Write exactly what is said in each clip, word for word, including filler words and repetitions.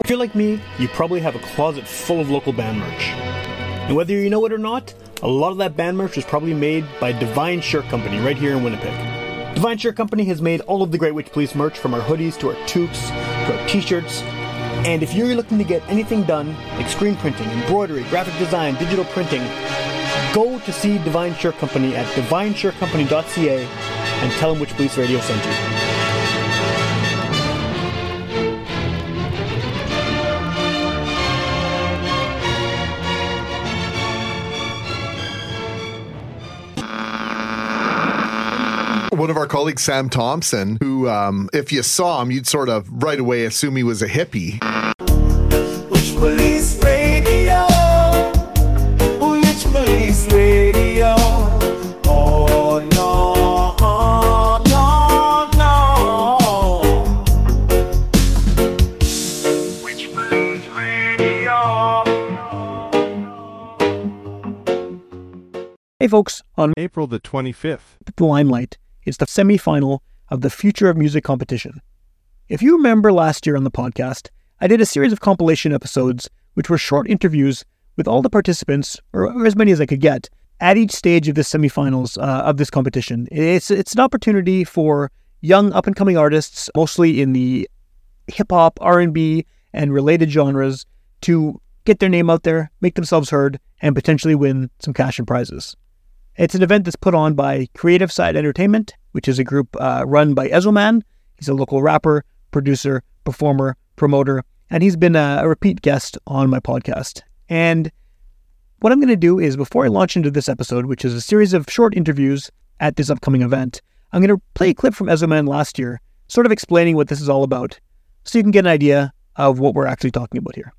If you're like me, you probably have a closet full of local band merch. And whether you know it or not, a lot of that band merch was probably made by Divine Shirt Company right here in Winnipeg. Divine Shirt Company has made all of the Great Witch Police merch, from our hoodies to our toques to our t-shirts. And if you're looking to get anything done, like screen printing, embroidery, graphic design, digital printing, go to see Divine Shirt Company at divine shirt company dot c a and tell them Witch Police Radio sent you. One of our colleagues, Sam Thompson, who, um, if you saw him, you'd sort of right away assume he was a hippie. Witch Police Radio, Witch Police Radio. Oh no, oh, no, no. Witch Police Radio. Hey folks, on April the twenty-fifth, the Limelight is the semi-final of the Future of Music competition. If you remember last year on the podcast, I did a series of compilation episodes which were short interviews with all the participants, or, or as many as I could get, at each stage of the semi-finals uh, of this competition. It's, it's an opportunity for young up-and-coming artists, mostly in the hip-hop, R and B, and related genres, to get their name out there, make themselves heard, and potentially win some cash and prizes. It's an event that's put on by Creative Side Entertainment, which is a group uh, run by Ezoman. He's a local rapper, producer, performer, promoter, and he's been a, a repeat guest on my podcast. And what I'm going to do is, before I launch into this episode, which is a series of short interviews at this upcoming event, I'm going to play a clip from Ezoman last year, sort of explaining what this is all about, so you can get an idea of what we're actually talking about here.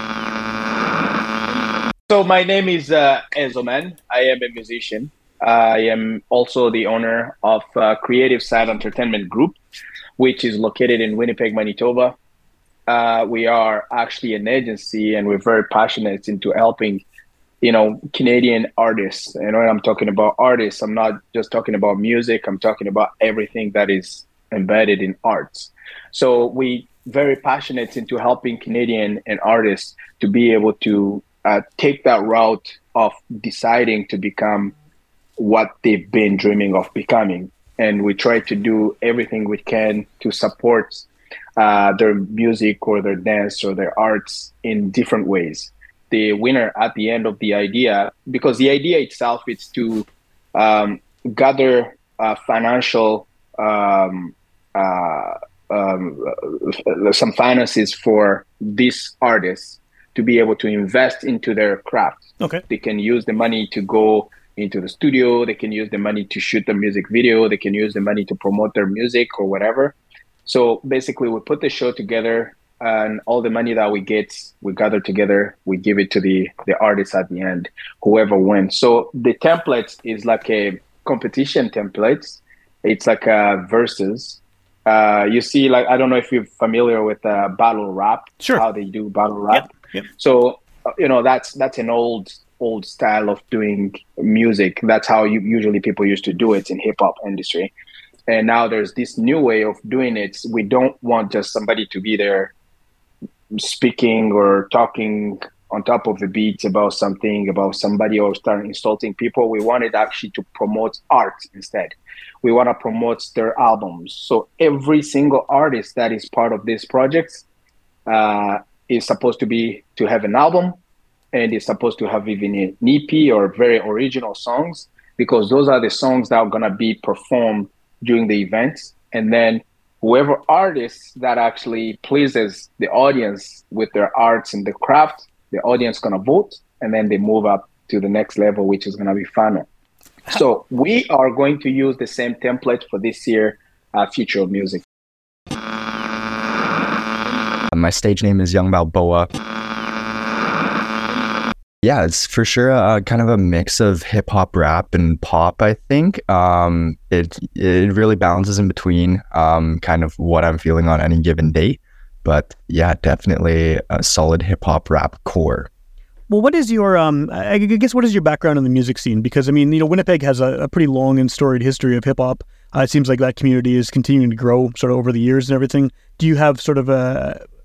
So my name is uh, Ezoman. I am a musician. I am also the owner of uh, Creative Side Entertainment Group, which is located in Winnipeg, Manitoba. Uh, we are actually an agency, and we're very passionate into helping, you know, Canadian artists. And when I'm talking about artists, I'm not just talking about music. I'm talking about everything that is embedded in arts. So we very passionate into helping Canadian and artists to be able to Uh, take that route of deciding to become what they've been dreaming of becoming. And we try to do everything we can to support uh, their music or their dance or their arts in different ways. The winner at the end of the idea, because the idea itself is to um, gather uh, financial, um, uh, um, uh, some finances for these artists to be able to invest into their craft. Okay. They can use the money to go into the studio. They can use the money to shoot the music video. They can use the money to promote their music or whatever. So basically, we put the show together, and all the money that we get, we gather together. We give it to the, the artists at the end, whoever wins. So the template is like a competition template. It's like a versus. Uh, you see, like, I don't know if you're familiar with uh, battle rap, Sure. how they do battle rap. Yep. Yep. So, uh, you know, that's that's an old old style of doing music. That's how you, usually people used to do it in hip hop industry. And now there's this new way of doing it. We don't want just somebody to be there speaking or talking on top of the beat about something, about somebody, or start insulting people. We wanted actually to promote art instead. We want to promote their albums. So every single artist that is part of this project uh, is supposed to be to have an album, and is supposed to have even an E P or very original songs, because those are the songs that are going to be performed during the event. And then whoever artist that actually pleases the audience with their arts and the craft, the audience going to vote, and then they move up to the next level, which is going to be final. So we are going to use the same template for this year, uh, Future of Music. My stage name is Young Balboa. Yeah, it's for sure a, kind of a mix of hip hop, rap, and pop, I think. Um, it it really balances in between um, kind of what I'm feeling on any given day. But yeah, definitely a solid hip hop rap core. Well, what is your, um, I guess, what is your background in the music scene? Because, I mean, you know, Winnipeg has a, a pretty long and storied history of hip hop. Uh, it seems like that community is continuing to grow sort of over the years and everything. Do you have sort of a,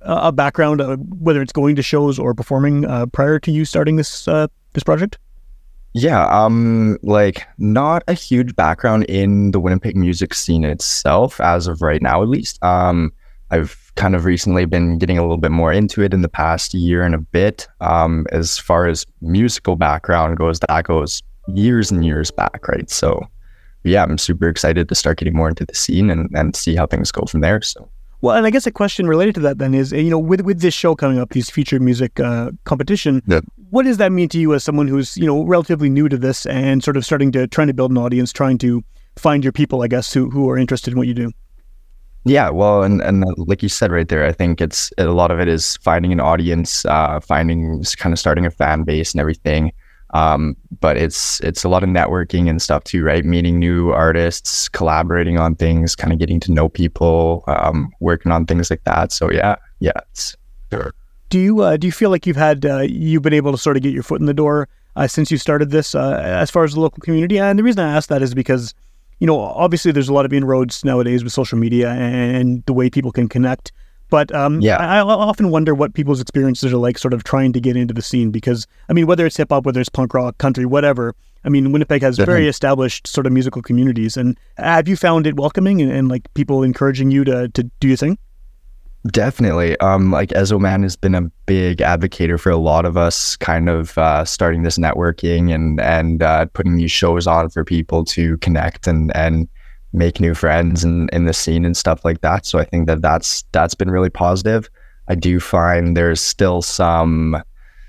a background, uh, whether it's going to shows or performing, uh, prior to you starting this uh, this project? Yeah, um, like not a huge background in the Winnipeg music scene itself, as of right now, at least. Um, I've kind of recently been getting a little bit more into it in the past year and a bit. Um, as far as musical background goes, that goes years and years back, right? So, yeah, I'm super excited to start getting more into the scene and, and see how things go from there. So. Well, and I guess a question related to that then is, you know, with with this show coming up, these featured music uh, competition, Yeah. what does that mean to you as someone who's, you know, relatively new to this and sort of starting to, trying to build an audience, trying to find your people, I guess, who, who are interested in what you do? Yeah, well, and, and like you said right there, I think it's a lot of it is finding an audience, uh, finding, kind of starting a fan base and everything. Um, but it's it's a lot of networking and stuff too, right? Meeting new artists, collaborating on things, kind of getting to know people, um, working on things like that. So yeah, yeah. It's, sure. Do you uh, do you feel like you've had uh, you've been able to sort of get your foot in the door uh, since you started this uh, as far as the local community? And the reason I ask that is because, you know, obviously there's a lot of inroads nowadays with social media and the way people can connect. But um, Yeah. I, I often wonder what people's experiences are like sort of trying to get into the scene because, I mean, whether it's hip hop, whether it's punk rock, country, whatever, I mean, Winnipeg has Definitely. very established sort of musical communities. And have you found it welcoming and, and like people encouraging you to, to do your thing? Definitely. Um, like Ezoman has been a big advocator for a lot of us kind of uh, starting this networking and, and uh, putting these shows on for people to connect and, and make new friends in, in the scene and stuff like that. So I think that that's, that's been really positive. I do find there's still some,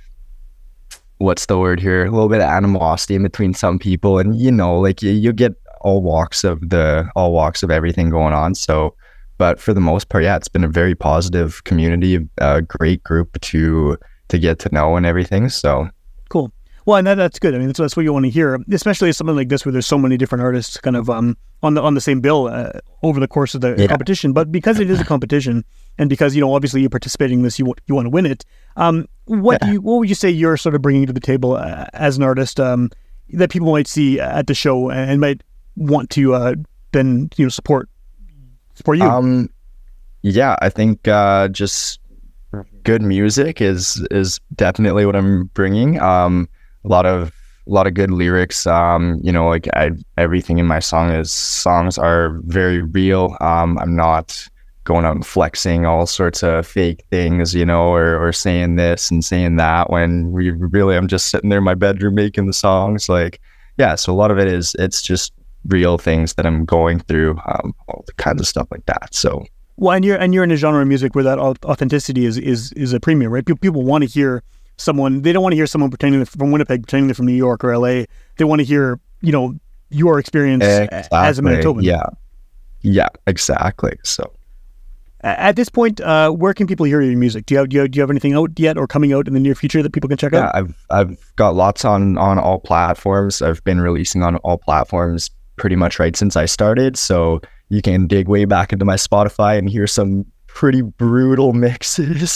what's the word here? A little bit of animosity in between some people, and you know, like you, you get all walks of the, all walks of everything going on. So, but for the most part, yeah, it's been a very positive community, a great group to, to get to know and everything. So Cool. Well, and that, that's good. I mean, that's, that's what you want to hear, especially something like this where there's so many different artists kind of um, on the on the same bill uh, over the course of the Yeah. competition. But because it is a competition, and because, you know, obviously you're participating in this, you want you want to win it. Um, what Yeah. do you, what would you say you're sort of bringing to the table uh, as an artist um, that people might see at the show and might want to uh, then, you know, support support you? Um, yeah, I think uh, just good music is is definitely what I'm bringing. Um, a lot of a lot of good lyrics. Um, you know, like I, everything in my song is songs are very real. Um, I'm not going out and flexing all sorts of fake things, you know, or or saying this and saying that when we really I'm just sitting there in my bedroom making the songs. Like, yeah, so a lot of it is it's just real things that I'm going through, um, all the kinds of stuff like that. So. Well, and you're and you're in a genre of music where that au- authenticity is is is a premium, right? People, people want to hear someone. They don't want to hear someone pretending they're from Winnipeg, pretending they're from New York or L A. They want to hear, you know, your experience a- as a Manitoban. Yeah, yeah, exactly. So A- At this point, uh, where can people hear your music? Do you have do you have, do you have anything out yet or coming out in the near future that people can check yeah, out? I've I've got lots on on all platforms. I've been releasing on all platforms pretty much right since I started. So you can dig way back into my Spotify and hear some pretty brutal mixes.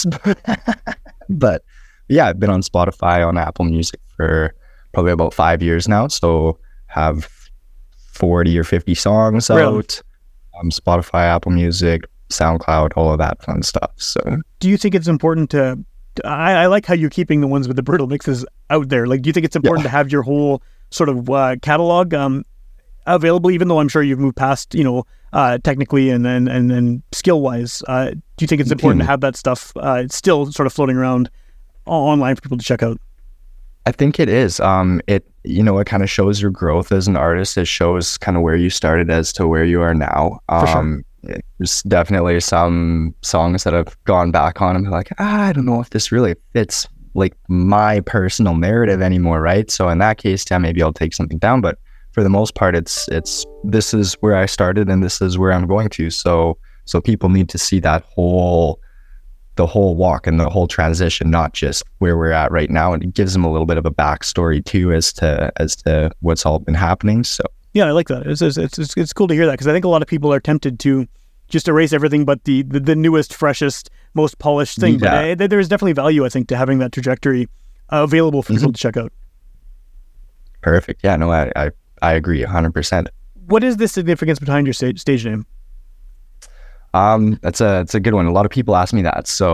But yeah, I've been on Spotify, on Apple Music for probably about five years now. So have forty or fifty songs Really? out. Um, Spotify, Apple Music, SoundCloud, all of that fun stuff. So Do you think it's important to? I, I like how you're keeping the ones with the brutal mixes out there. Like, do you think it's important to have your whole sort of uh, catalog um, available? Even though I'm sure you've moved past, you know, uh, technically and and and, and skill wise, uh, do you think it's important to have that stuff uh, still sort of floating around online for people to check out? I think it is. Um, it you know, it kind of shows your growth as an artist. It shows kind of where you started as to where you are now. For sure. Um, there's definitely some songs that I've gone back on and be like, ah, I don't know if this really fits like my personal narrative anymore, right? So in that case, yeah, maybe I'll take something down. But for the most part, it's it's this is where I started and this is where I'm going to. So so people need to see that whole the whole walk and the whole transition, not just where we're at right now. And it gives them a little bit of a backstory too as to as to what's all been happening. So Yeah, I like that. It's it's it's, it's cool to hear that because I think a lot of people are tempted to just erase everything but the the, the newest, freshest, most polished thing. Yeah. But uh, there is definitely value, I think, to having that trajectory uh, available for people to check out. perfect. Yeah, no, I I, I agree one hundred percent. What is the significance behind your stage, stage name? Um, that's a that's a good one. A lot of people ask me that. So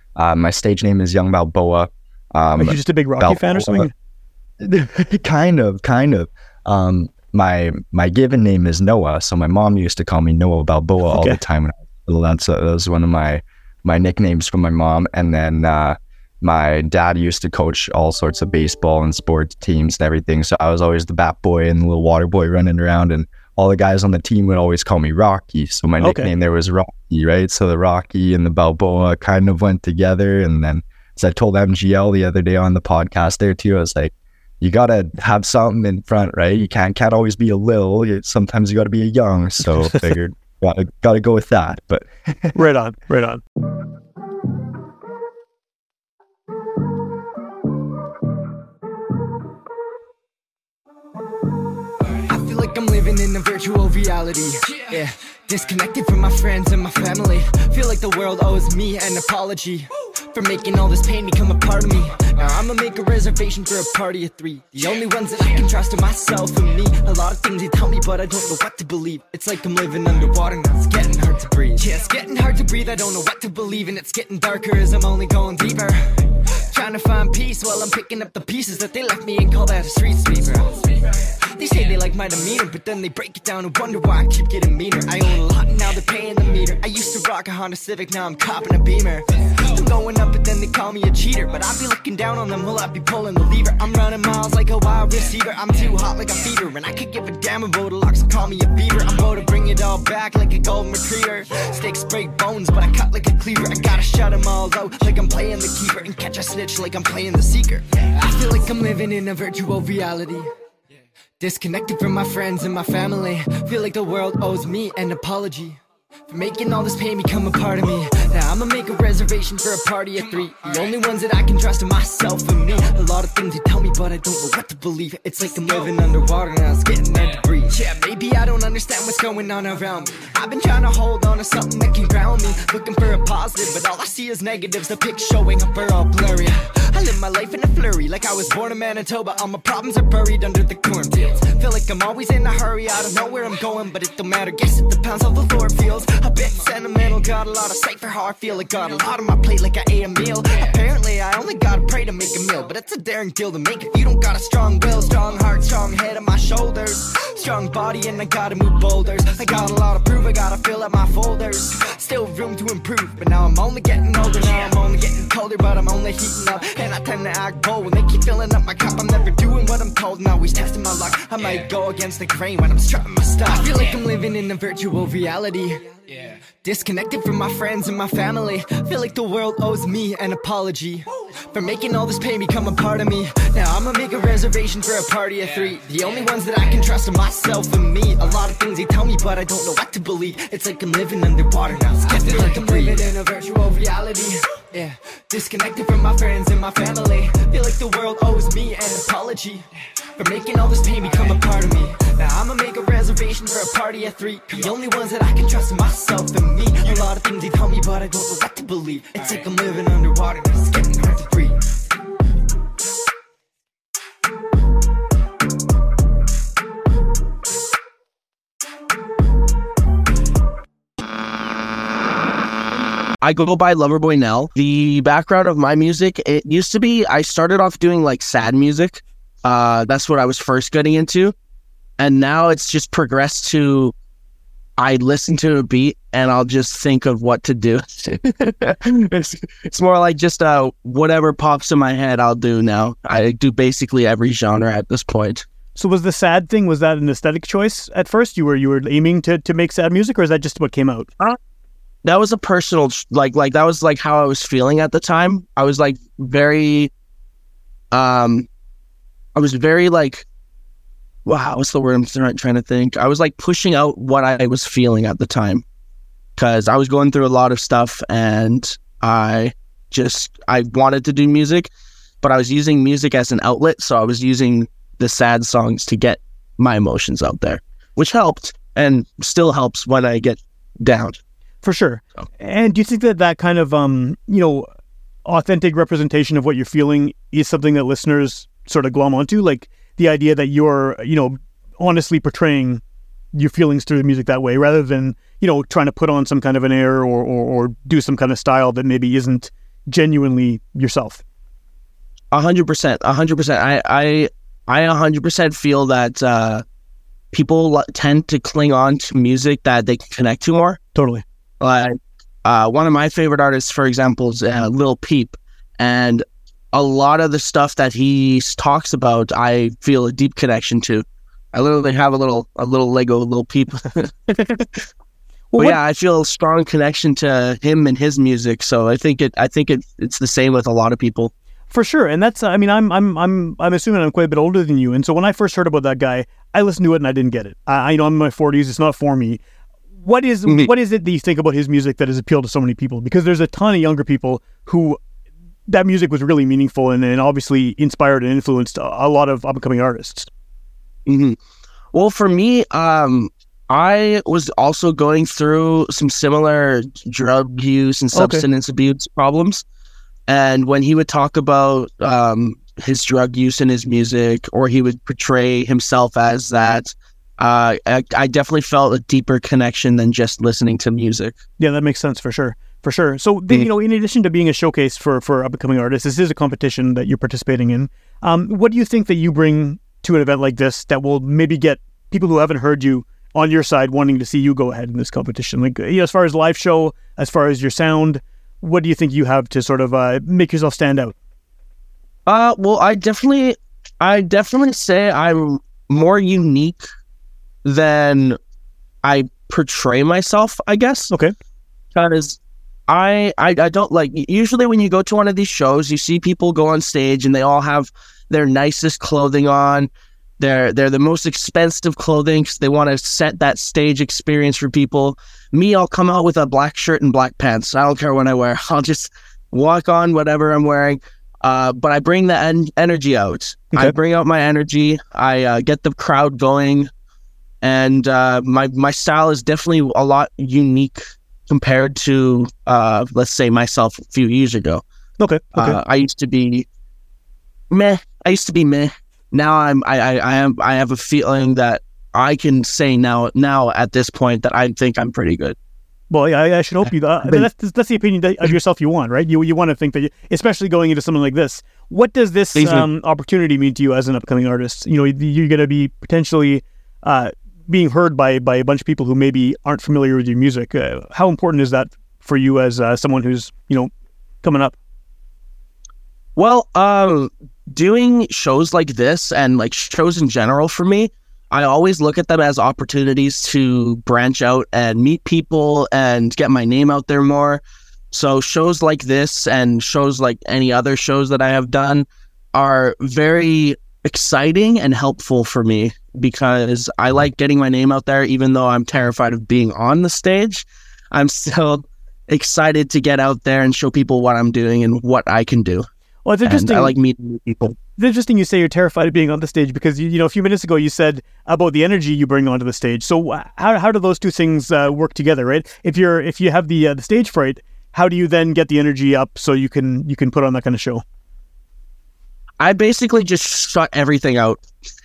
Uh, my stage name is Young Balboa. Um, Are you just a big Rocky Balboa, fan or something? kind of, kind of. Um, my my given name is Noah, so my mom used to call me Noah Balboa all Okay. the time when I was little. That's uh, that was one of my my nicknames from my mom. And then uh, my dad used to coach all sorts of baseball and sports teams and everything. So I was always the bat boy and the little water boy running around, and all the guys on the team would always call me Rocky. So my Okay. nickname there was Rocky, right? So the Rocky and the Balboa kind of went together. And then, as I told M G L the other day on the podcast there too, I was like, you gotta have something in front, right? You can't can't always be a Lil. You, sometimes you gotta be a Young. So figured gotta gotta go with that. But Right on, right on. I feel like I'm living in a virtual reality. Yeah, disconnected from my friends and my family. Feel like the world owes me an apology for making all this pain become a part of me. Now I'ma make a reservation for a party of three. The only ones that I can trust are myself and me. A lot of things they tell me, but I don't know what to believe. It's like I'm living underwater now, it's getting hard to breathe. Yeah, it's getting hard to breathe, I don't know what to believe. And it's getting darker as I'm only going deeper. Trying to find peace while I'm picking up the pieces that they left me and call that a street sweeper. They say they like my demeanor, but then they break it down and wonder why I keep getting meaner. I own a lot and now they're paying the meter. I used to rock a Honda Civic, now I'm copping a Beamer. I'm going up, but then they call me a cheater. But I be looking down on them, will I be pulling the lever? I'm running miles like a wild receiver. I'm too hot like a fever, and I could give a damn about a lock, so call me a beaver. I'm about to bring it all back like a golden retriever. Sticks break bones, but I cut like a cleaver. I gotta shut them all out like I'm playing the keeper, and catch a snitch like I'm playing the seeker. I feel like I'm living in a virtual reality. Disconnected from my friends and my family. Feel like the world owes me an apology for making all this pain become a part of me. Now I'ma make a reservation for a party of three. The only ones that I can trust are myself and me. A lot of things they tell me, but I don't know what to believe. It's like I'm living underwater now, it's getting hard to breathe. Yeah, maybe I don't understand what's going on around me. I've been trying to hold on to something that can ground me, looking for a positive, but all I see is negatives. The pics showing up are all blurry. I live my life in a flurry, like I was born in Manitoba. All my problems are buried under the cornfields. Feel like I'm always in a hurry, I don't know where I'm going, but it don't matter, guess it depends how the Lord feels. A bit sentimental, got a lot of sight for how I feel. I got a lot on my plate like I ate a meal. Apparently I only gotta pray to make a meal, but it's a daring deal to make if you don't got a strong will. Strong heart, strong head on my shoulders, strong body and I gotta move boulders. I got a lot to prove, I gotta fill up my folders. Still room to improve, but now I'm only getting older. Now I'm only getting colder, but I'm only heating up. And I tend to act bold when they keep filling up my cup. I'm never doing what I'm told and always testing my luck. I might go against the grain when I'm strutting my stuff. I feel like I'm living in a virtual reality. Disconnected from my friends and my family. Feel like the world owes me an apology for making all this pain become a part of me. Now I'ma make a reservation for a party of three. The only ones that I can trust are myself and me. A lot of things they tell me, but I don't know what to believe. It's like I'm living underwater now, it's getting hard to breathe. Living in a virtual reality. Yeah, disconnected from my friends and my family. Feel like the world owes me an apology for making all this pain become a part of me. Now I'ma make a reservation for a party of three. The only ones that I can trust are myself and me. A lot of things they tell me, but I don't know what to believe. It's like I'm living underwater, now it's getting hard to breathe. I go by Loverboy Nell. The background of my music, it used to be, I started off doing like sad music. Uh, that's what I was first getting into. And now it's just progressed to, I listen to a beat and I'll just think of what to do. it's, it's more like just uh, whatever pops in my head, I'll do now. I do basically every genre at this point. So was the sad thing, was that an aesthetic choice at first? You were you were aiming to, to make sad music, or is that just what came out? Uh, that was a personal, like, like that was like how I was feeling at the time. I was like very, um, I was very like, wow, what's the word I'm trying to think? I was like pushing out what I was feeling at the time, because I was going through a lot of stuff and I just, I wanted to do music, but I was using music as an outlet. So I was using the sad songs to get my emotions out there, which helped and still helps when I get down. For sure. So. And do you think that that kind of, um, you know, authentic representation of what you're feeling is something that listeners sort of glom onto? Like the idea that you're, you know, honestly portraying your feelings through the music that way, rather than, you know, trying to put on some kind of an air or, or, or do some kind of style that maybe isn't genuinely yourself. A hundred percent, a hundred percent. I, I, I a hundred percent feel that uh, people l- tend to cling on to music that they can connect to more. Totally. Like uh, one of my favorite artists, for example, is uh, Lil Peep, and a lot of the stuff that he s- talks about, I feel a deep connection to. I literally have a little, a little Lego Lil Peep. Well, But what- yeah, I feel a strong connection to him and his music. So I think it, I think it, it's the same with a lot of people. For sure, and that's I mean I'm I'm I'm I'm assuming I'm quite a bit older than you, and so when I first heard about that guy, I listened to it and I didn't get it. I, I you know I'm in my forties; it's not for me. What is Me. what is it that you think about his music that has appealed to so many people? Because there's a ton of younger people who that music was really meaningful and, and obviously inspired and influenced a, a lot of up and coming artists. hmm Well, for me, um, I was also going through some similar drug use and Okay. substance abuse problems. And when he would talk about um, his drug use in his music, or he would portray himself as that, uh, I, I definitely felt a deeper connection than just listening to music. Yeah, that makes sense for sure. For sure. So, then, you know, in addition to being a showcase for, for up-and-coming artists, this is a competition that you're participating in. Um, what do you think that you bring to an event like this that will maybe get people who haven't heard you on your side wanting to see you go ahead in this competition? Like, you know, as far as live show, as far as your sound, what do you think you have to sort of uh, make yourself stand out? Uh, well, I definitely, I definitely say I'm more unique than I portray myself, I guess. Okay. Because I, I, I don't like, usually when you go to one of these shows, you see people go on stage and they all have their nicest clothing on. They're, they're the most expensive clothing because they want to set that stage experience for people. Me, I'll come out with a black shirt and black pants. I don't care what I wear. I'll just walk on whatever I'm wearing. Uh, but I bring the en- energy out. Okay. I bring out my energy. I uh, get the crowd going. And uh, my, my style is definitely a lot unique compared to, uh, let's say, myself a few years ago. Okay. Okay. Uh, I used to be meh. I used to be meh. Now I'm. I. I. I am. I have a feeling that I can say now. Now at this point that I think I'm pretty good. Well, yeah, I, I should hope you. Uh, that's that's the opinion that, of yourself you want, right? You you want to think that, you, especially going into something like this. What does this Thank you. um, opportunity mean to you as an upcoming artist? You know, you're going to be potentially uh, being heard by by a bunch of people who maybe aren't familiar with your music. Uh, how important is that for you as uh, someone who's you know coming up? Well, um, doing shows like this and like shows in general for me, I always look at them as opportunities to branch out and meet people and get my name out there more. So shows like this and shows like any other shows that I have done are very exciting and helpful for me because I like getting my name out there, even though I'm terrified of being on the stage. I'm still excited to get out there and show people what I'm doing and what I can do. Well, it's And interesting. I like meeting new people. It's interesting you say you're terrified of being on the stage because you, you know a few minutes ago you said about the energy you bring onto the stage. So uh, how how do those two things uh, work together, right? If you're if you have the uh, the stage fright, how do you then get the energy up so you can you can put on that kind of show? I basically just shut everything out.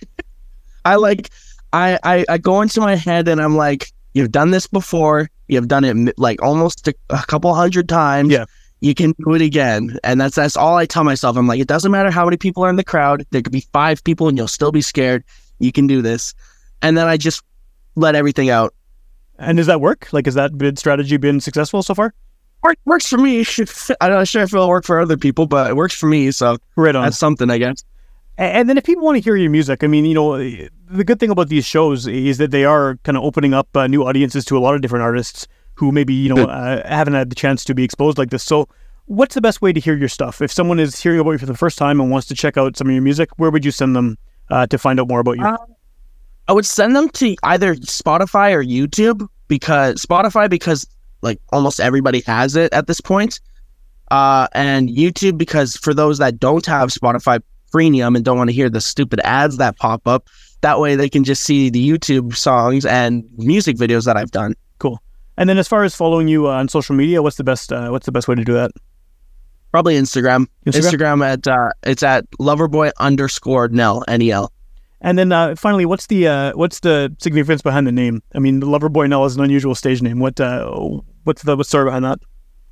I like, I, I, I go into my head and I'm like, you've done this before. You've done it mi- like almost a, a couple hundred times. Yeah. You can do it again. And that's, that's all I tell myself. I'm like, it doesn't matter how many people are in the crowd. There could be five people and you'll still be scared. You can do this. And then I just let everything out. And does that work? Like, has that bid strategy been successful so far? Work, works for me. I'm not sure if it'll work for other people, but it works for me. So Right on. that's something, I guess. And then if people want to hear your music, I mean, you know, the good thing about these shows is that they are kind of opening up uh, new audiences to a lot of different artists who maybe, you know, uh, haven't had the chance to be exposed like this. So what's the best way to hear your stuff? If someone is hearing about you for the first time and wants to check out some of your music, where would you send them uh, to find out more about you? Uh, I would send them to either Spotify or YouTube because Spotify, because like almost everybody has it at this point. Uh, and YouTube, because for those that don't have Spotify Premium and don't want to hear the stupid ads that pop up, that way they can just see the YouTube songs and music videos that I've done. Cool. And then as far as following you uh, on social media, what's the best uh, what's the best way to do that? Probably Instagram. Instagram? Instagram, at uh, it's at Loverboy underscore Nell N E L. And then uh, finally, what's the uh, what's the significance behind the name? I mean, the Loverboy Nell is an unusual stage name. What uh, what's the what's the story behind that?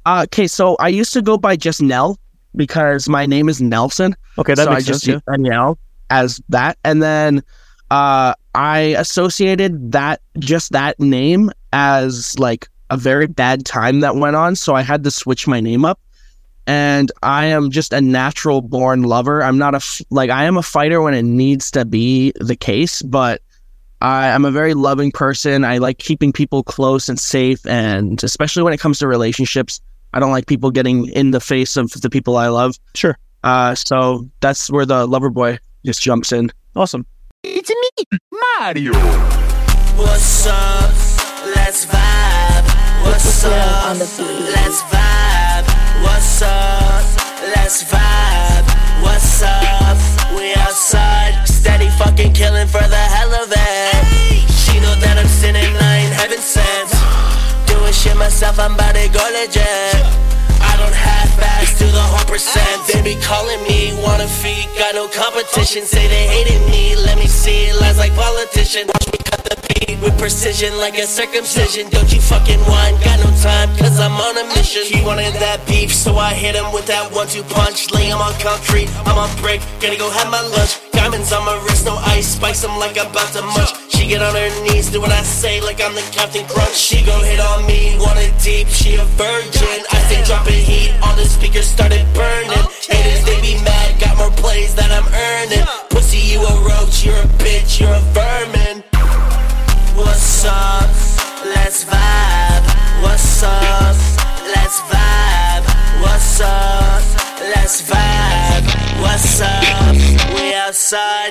Uh, okay, so I used to go by just Nell because my name is Nelson. Okay, that so makes I just sense. Yeah. use Nell as that, and then uh, I associated that just that name as like a very bad time that went on, so I had to switch my name up. And I am just a natural born lover. I'm not a f- like I am a fighter when it needs to be the case, but I, I'm a very loving person. I like keeping people close and safe, and especially when it comes to relationships, I don't like people getting in the face of the people I love. Sure. Uh, so that's where the lover boy just jumps in. Awesome. It's me, Mario. What's up? Let's vibe. What's up? Let's vibe. What's up? Let's vibe. What's up? We outside, steady fucking killing for the hell of it. She know that I'm sinning, I ain't heaven sent. Doing shit myself, I'm about to go legit. I don't half-ass to the whole percent. They be calling me, wanna feed, got no competition. Say they hated me, let me see it, lies like politician. Watch me cut the beat with precision like a circumcision. Don't you fucking whine, got no time, cause I'm on a mission. He wanted that beef, so I hit him with that one two punch. Lay him on concrete, I'm on break, gotta go have my lunch. Diamonds on my wrist, no ice, spice them like I'm about to munch. She get on her knees, do what I say like I'm the Captain Crunch. She go hit on me, want it deep, she a virgin. I stay dropping heat, all the speakers started burning. Haters, they be mad, got more plays that I'm earning. Pussy, you a roach, you're a bitch, you're a vermin. What's up? Let's vibe. What's up? Let's vibe. What's up? Let's vibe. What's up? We outside.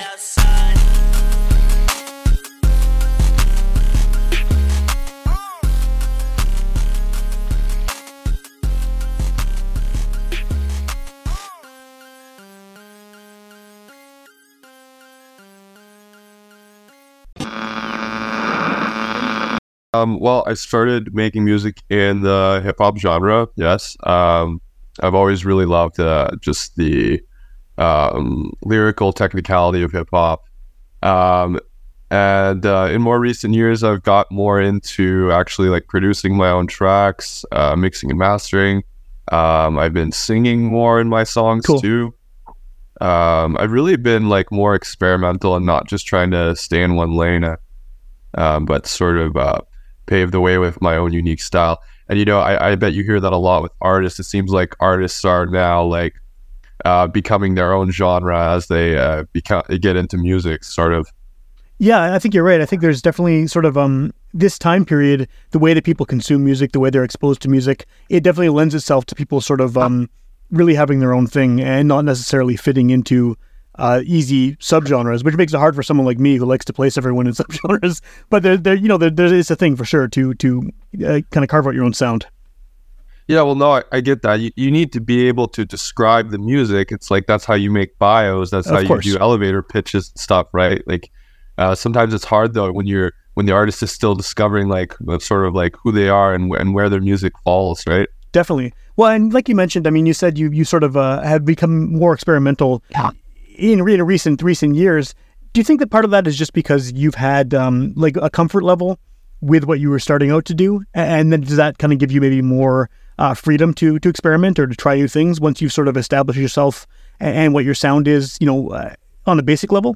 Um, well, I started making music in the hip hop genre. Yes, um, I've always really loved uh, just the um, lyrical technicality of hip hop, um, and uh, in more recent years, I've got more into actually like producing my own tracks, uh, mixing and mastering. Um, I've been singing more in my songs Cool. too. Um, I've really been like more experimental and not just trying to stay in one lane, uh, um, but sort of uh, pave the way with my own unique style. And you know, I, I bet you hear that a lot with artists. It seems like artists are now like uh, becoming their own genre as they uh, become they get into music, sort of. Yeah, I think you're right. I think there's definitely sort of um this time period, the way that people consume music, the way they're exposed to music, it definitely lends itself to people sort of um really having their own thing and not necessarily fitting into uh, easy subgenres, which makes it hard for someone like me who likes to place everyone in subgenres. But there, there, you know, there, there is a thing for sure to to uh, kind of carve out your own sound. Yeah, well, no, I, I get that. You, you need to be able to describe the music. It's like that's how you make bios. That's Of how you course. do elevator pitches and stuff, right? Like uh, sometimes it's hard though when you're when the artist is still discovering like uh, sort of like who they are and and where their music falls, right? Definitely. Well, and like you mentioned, I mean, you said you you sort of uh, have become more experimental in, in recent recent years. Do you think that part of that is just because you've had um, like a comfort level with what you were starting out to do, and then does that kind of give you maybe more uh, freedom to to experiment or to try new things once you've sort of established yourself and, and what your sound is, you know, uh, on a basic level?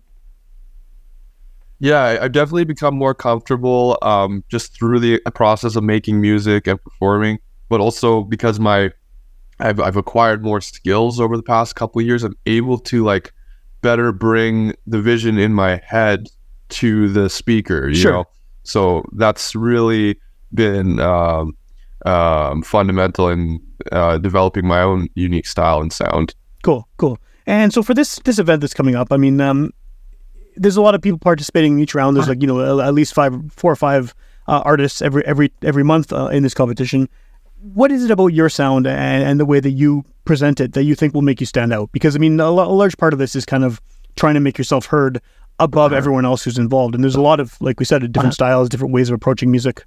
Yeah, I- I've definitely become more comfortable um, just through the process of making music and performing, but also because my I've I've acquired more skills over the past couple of years. I'm able to like better bring the vision in my head to the speaker, you Sure. know. So that's really been um, um, fundamental in uh, developing my own unique style and sound. Cool, cool. And so for this this event that's coming up, I mean, um, there's a lot of people participating in each round. There's like you know at least five, four or five uh, artists every every every month uh, in this competition. What is it about your sound and, and the way that you present it that you think will make you stand out? Because I mean, a, lo- a large part of this is kind of trying to make yourself heard above everyone else who's involved. And there's a lot of, like we said, different styles, different ways of approaching music.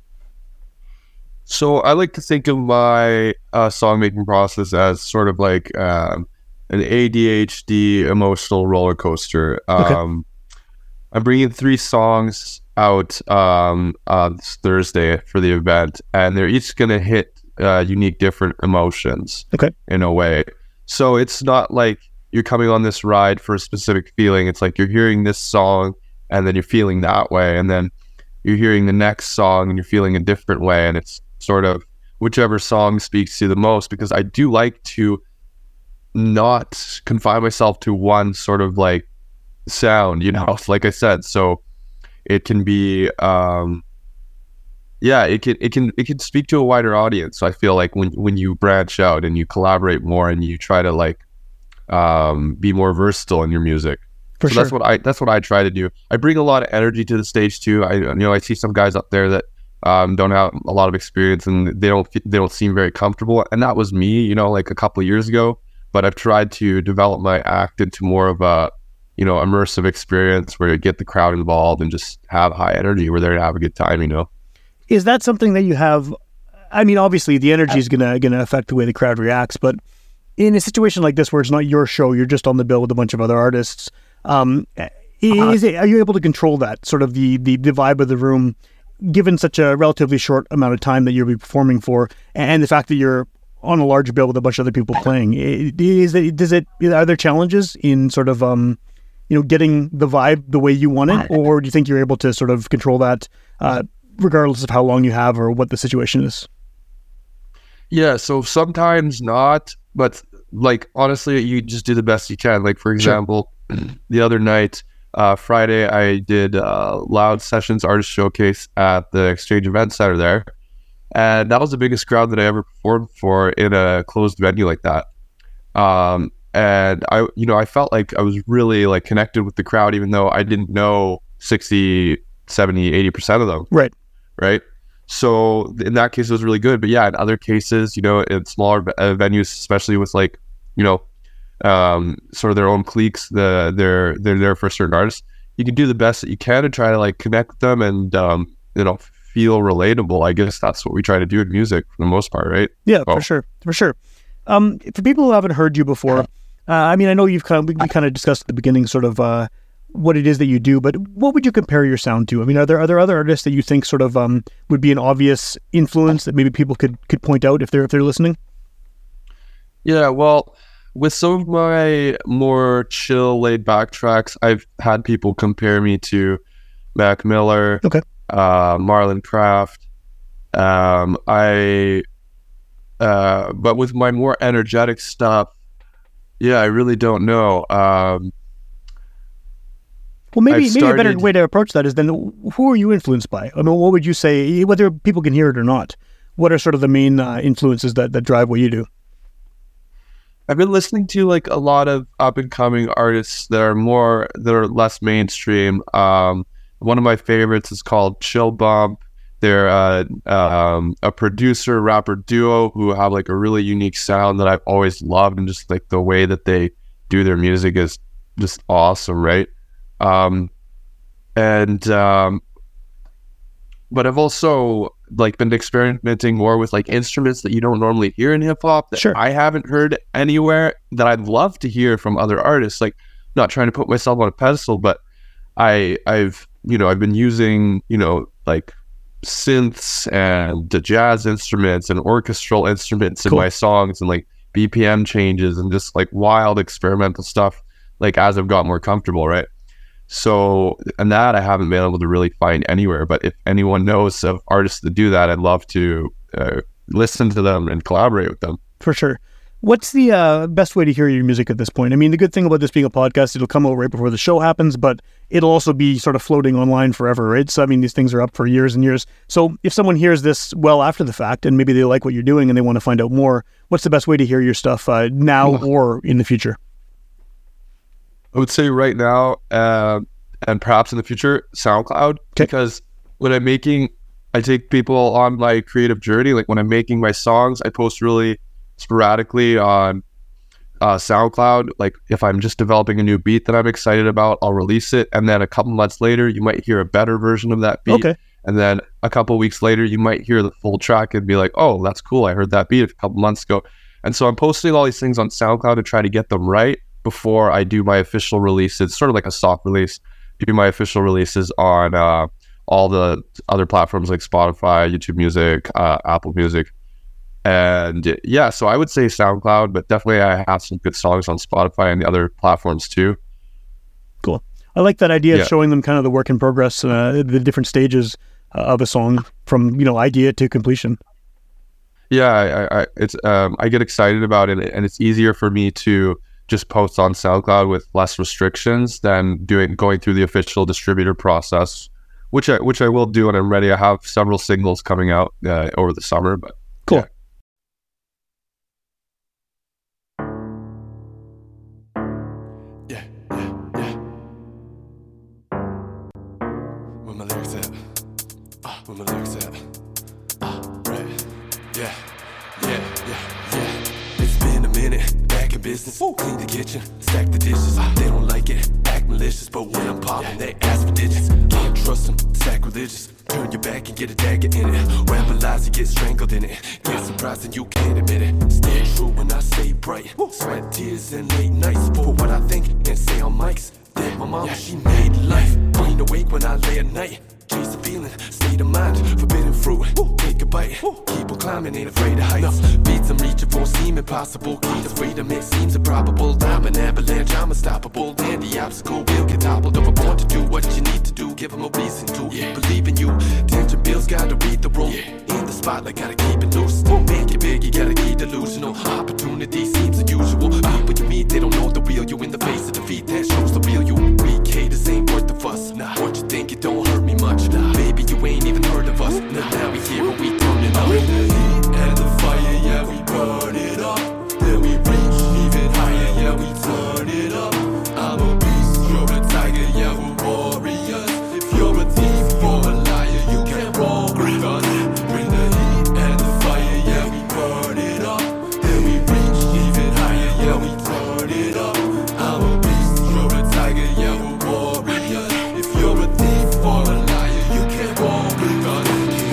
So I like to think of my uh, song making process as sort of like um, an A D H D emotional roller coaster. Um, I'm bringing three songs out um, uh, this Thursday for the event, and they're each going to hit uh, unique, different emotions. Okay. In a way. So it's not like you're coming on this ride for a specific feeling. It's like you're hearing this song and then you're feeling that way. And then you're hearing the next song and you're feeling a different way. And it's sort of whichever song speaks to you the most, because I do like to not confine myself to one sort of like sound, you know, like I said. So it can be, um, yeah, it can, it can, it can speak to a wider audience. So I feel like when, when you branch out and you collaborate more and you try to like, um, be more versatile in your music. For so sure. that's what I, that's what I try to do. I bring a lot of energy to the stage too. I, you know, I see some guys up there that, um, don't have a lot of experience and they don't, they don't seem very comfortable. And that was me, you know, like a couple of years ago, but I've tried to develop my act into more of a, you know, immersive experience where you get the crowd involved and just have high energy. We're there to have a good time, you know. Is that something that you have? I mean, obviously the energy is gonna gonna affect the way the crowd reacts, but in a situation like this where it's not your show, you're just on the bill with a bunch of other artists. Um, is it, are you able to control that sort of the, the the vibe of the room, given such a relatively short amount of time that you'll be performing for, and the fact that you're on a large bill with a bunch of other people playing? Is it, does it, are there challenges in sort of, um, you know, getting the vibe the way you want it, or do you think you're able to sort of control that, uh, regardless of how long you have or what the situation is? Yeah, so sometimes not, but like honestly, you just do the best you can. Like for example, sure. the other night, uh, Friday, I did uh, Loud Sessions Artist Showcase at the Exchange Event Center there. And that was the biggest crowd that I ever performed for in a closed venue like that. Um, and I, you know, I felt like I was really like connected with the crowd, even though I didn't know sixty, seventy, eighty percent of them. Right. Right. So in that case, it was really good. But yeah, in other cases, you know, in smaller uh, venues, especially with like, you know, um, sort of their own cliques, the, they're, they're there for certain artists. You can do the best that you can to try to like connect with them and, um, you know, feel relatable. I guess that's what we try to do in music for the most part, right? Yeah, oh. for sure, for sure. Um, for people who haven't heard you before, uh, I mean, I know you've kind of, we, we kind of discussed at the beginning sort of uh, what it is that you do, but what would you compare your sound to? I mean, are there are there other artists that you think sort of um, would be an obvious influence that maybe people could could point out if they're if they're listening? Yeah, well, with some of my more chill, laid back tracks, I've had people compare me to Mac Miller. Okay. Uh, Marlon Craft. Um, I, uh, but with my more energetic stuff, yeah, I really don't know. Um, well, maybe started... maybe a better way to approach that is then who are you influenced by? I mean, what would you say, whether people can hear it or not? What are sort of the main uh, influences that, that drive what you do? I've been listening to like a lot of up and coming artists that are more that are less mainstream. Um, One of my favorites is called Chill Bump. They're uh, um, a producer rapper duo who have like a really unique sound that I've always loved, and just like the way that they do their music is just awesome, right? Um, and um, but I've also like been experimenting more with like instruments that you don't normally hear in hip hop that sure. I haven't heard anywhere that I'd love to hear from other artists. Like, not trying to put myself on a pedestal, but I I've you know, I've been using, you know, like synths and the jazz instruments and orchestral instruments in cool. my songs, and like B P M changes and just like wild experimental stuff, like as I've got more comfortable, right? So, and that I haven't been able to really find anywhere. But if anyone knows of artists that do that, I'd love to uh, listen to them and collaborate with them. For sure. What's the uh, best way to hear your music at this point? I mean, the good thing about this being a podcast, it'll come out right before the show happens, but it'll also be sort of floating online forever, right? So, I mean, these things are up for years and years. So if someone hears this well after the fact, and maybe they like what you're doing and they want to find out more, what's the best way to hear your stuff uh, now or in the future? I would say right now, uh, and perhaps in the future, SoundCloud, okay. because when I'm making, I take people on my creative journey. Like when I'm making my songs, I post really sporadically on uh, SoundCloud. Like if I'm just developing a new beat that I'm excited about, I'll release it, and then a couple months later you might hear a better version of that beat. Okay. And then a couple weeks later you might hear the full track and be like, oh, that's cool, I heard that beat a couple months ago. And so I'm posting all these things on SoundCloud to try to get them right before I do my official release. It's sort of like a soft release. Do my official releases on uh, all the other platforms like Spotify, YouTube Music, uh, Apple Music. And yeah, so I would say SoundCloud, but definitely I have some good songs on Spotify and the other platforms too. Cool. I like that idea Yeah. of showing them kind of the work in progress, uh, the different stages uh, of a song from, you know, idea to completion. Yeah, I, I it's um I get excited about it, and it's easier for me to just post on SoundCloud with less restrictions than doing going through the official distributor process, which I which I will do, and I'm ready. I have several singles coming out uh, over the summer, but Cool. yeah. Yeah, yeah, yeah. Where my lyrics at? Ah, where my lyrics at? Ah, right. Yeah, yeah, yeah, yeah. It's been a minute, back in business. Clean the kitchen, stack the dishes. They don't like it, act malicious, but when I'm popping, they ask for digits. Can't trust them, sacrilegious. Turn your back and get a dagger in it. Ramble lies, you get strangled in it. Get surprised and you can't admit it. Stay true when I stay bright. Sweat, tears, and late nights. For what I think and say on mics. Then my mom, she made life. Queen awake when I lay at night. Chase the feeling, state of mind. Forbidden fruit, take a bite. Keep on climbing, ain't afraid of heights. Beats unreachable, seem impossible. Key to freedom, it seems improbable. Diamond avalanche, I'm unstoppable. Then the obstacle will get toppled. Over born to do what you need to do. Give them a reason to believe in you. Tension bills, gotta read the room. In the spotlight, gotta keep it loose. Make it big, you gotta keep delusional. Opportunity seems unusual. People you meet, they don't know the real you. In the face of defeat, that shows the real you. Weak haters ain't worth the fuss. Nah, what you think, it don't hurt me much. Nah, baby, you ain't even heard of us. Nah, now we here and we turning up. Bring the heat and the fire, yeah, we burn it up. Then we reach even higher, yeah, we turn it up. I'm a beast, you're a tiger, yeah, we're warriors. If you're a thief or a liar, you can't roll with us. Bring the heat and the fire, yeah, we burn it up. Then we reach even higher, yeah, we turn it up. I'm a beast, you're a tiger, yeah, we're warriors. If you're a thief or a liar, you can't roll with us.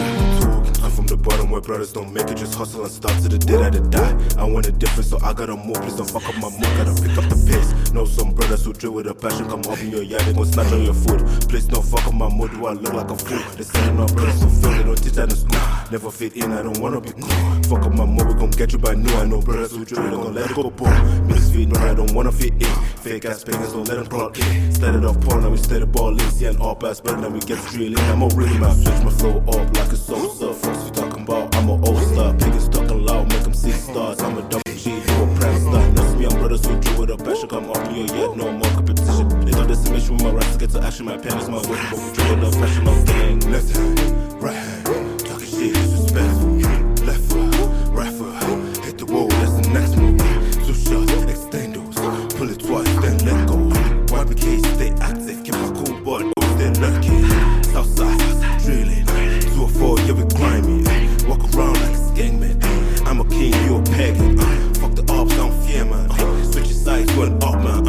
I'm from the bottom where brothers don't make it, just hustle and start to the day that it die. I want a difference, so I gotta move. Please don't fuck up my mood, gotta pick up the pace. Know some brothers who drill with a passion, come up in your yard, they gon' snatch on your food. Please don't fuck up my mood, do I look like a fool? They selling our brothers so feel they don't teach that in school. Never fit in, I don't wanna be cool. Fuck up my mood, we gon' get you by new. I know brothers who drill, they gon' let it go boom. Misfit, no, I don't wanna fit in. Fake ass pagans, don't let them crawl in. Started off porn, now we started balling. See an all pass better, now we get drilling. I'm a real man, switch my flow up like a soul. Folks we talking about, I'm a old star. Pagans talking loud, make them six stars. I'm a double G, you a prime star. That's me, I'm brothers who drill with a passion. Come up here yet, no more competition. They thought this mission with my rights to get to action. My pen is my weapon, but we drill with a passion. I'm gang, left hand, right hand. Talking shit, disrespectful. Left foot, right foot. Hit the wall, that's the next move. Two shots, extend those. Pull it twice, then let go. Wipe the case, stay active. Keep my cool boy, they're lucky. Southside, drilling. Two or four, yeah, we grimy. Walk around like a gangman. I'm a king, you a pagan. Uh, fuck the ops, I don't fear, man. Uh, switch your sides, going up, man.